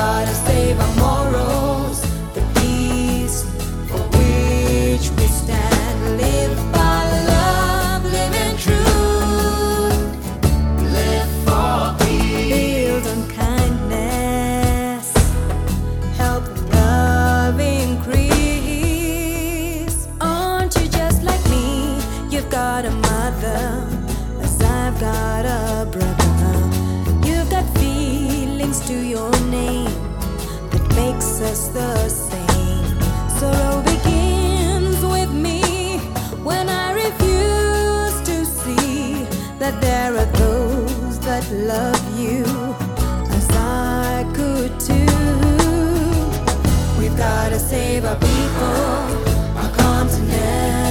gotta save our morals, the peace for which we stand. Live by love, live in truth, live for peace. Build on kindness, help love increase. Aren't you just like me? You've got a mother, as I've got a brother. You've got feelings to your name that makes us the same. Sorrow begins with me when I refuse to see that there are those that love you as I could too. We've gotta save our people, our continent.